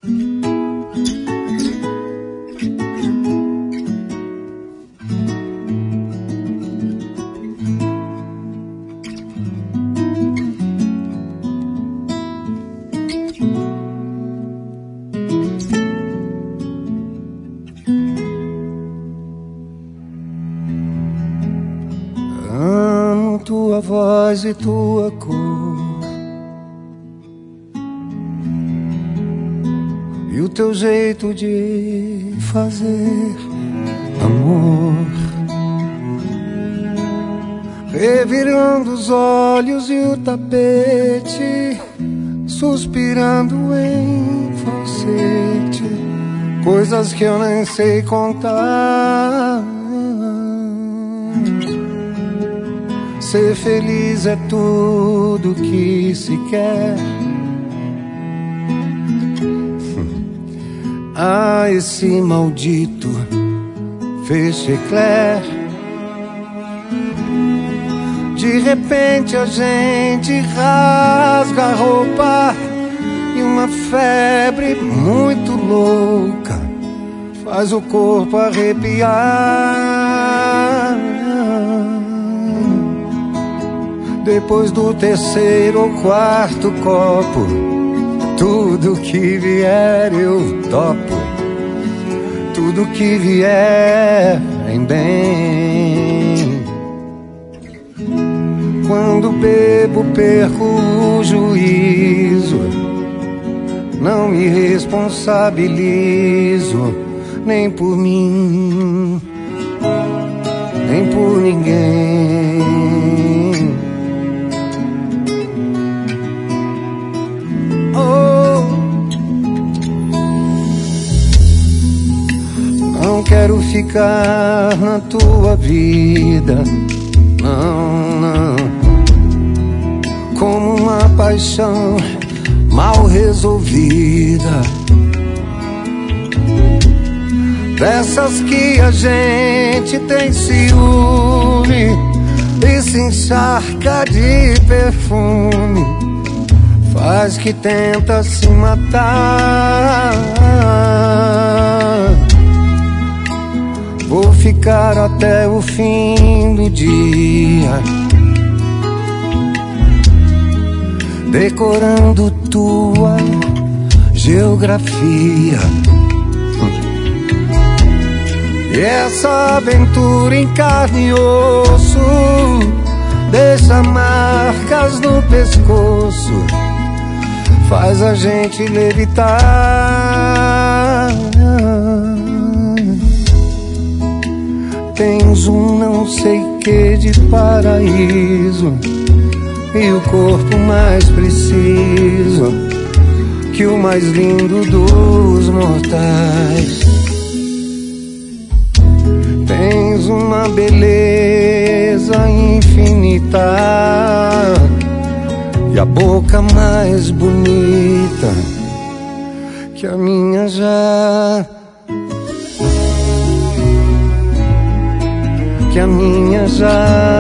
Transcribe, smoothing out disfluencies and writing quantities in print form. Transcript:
Amo tua voz e tua cor, e o teu jeito de fazer amor, revirando os olhos e o tapete, suspirando em falsete, coisas que eu nem sei contar. Ser feliz é tudo que se quer. Ah, esse maldito fechecler. De repente a gente rasga a roupa e uma febre muito louca faz o corpo arrepiar. Depois do terceiro ou quarto copo, tudo que vier eu topo, tudo que vier em bem. Quando bebo perco o juízo, não me responsabilizo, nem por mim, nem por ninguém. Não quero ficar na tua vida, não, não. Como uma paixão mal resolvida, dessas que a gente tem ciúme e se encharca de perfume, faz que tenta se matar. Vou ficar até o fim do dia, decorando tua geografia. E essa aventura em carne e osso deixa marcas no pescoço, faz a gente levitar. Tens um não sei que de paraíso e o corpo mais preciso que o mais lindo dos mortais. Tens uma beleza infinita e a boca mais bonita que a minha já, que a minha já.